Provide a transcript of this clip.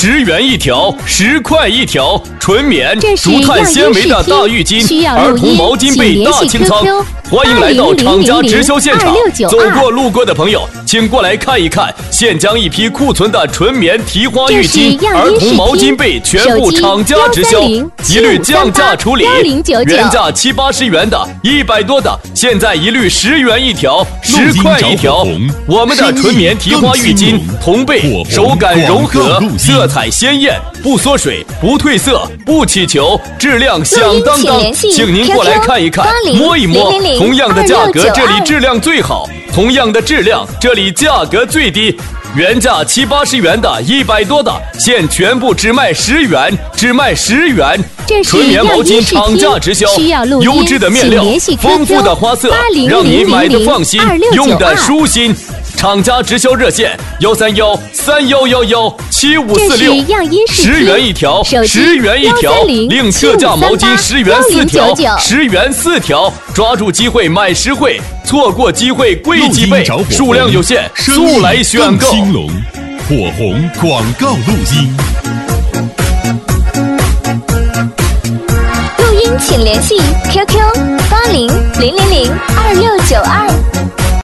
10元一条，10块一条，纯棉竹炭纤维的大浴巾、儿童毛巾被大清仓。欢迎来到厂家直销现场，走过路过的朋友，请过来看一看，现将一批库存的纯棉提花浴巾、儿童毛巾被全部厂家直销，一律降价处理，原价70、80元的，100多的，现在一律10元一条，10块一条。我们的纯棉提花浴巾，同被手感柔和，色彩鲜艳，不缩水，不褪色，不起球，质量响当当，请您过来看一看，摸一摸。同样的价格，这里质量最好；同样的质量，这里价格最低。原价70、80元的，100多的，现全部只卖10元，只卖10元。纯棉毛巾厂家直销，优质的面料，丰富的花色，让你买的放心，用的舒心。厂家直销热线131-3111-7546，10元一条，10元一条，另特价毛巾10元4条，10元4条，抓住机会买实惠，错过机会贵几倍，数量有限，速来选购。 兴隆，火红广告录音。 录音请联系 QQ800002。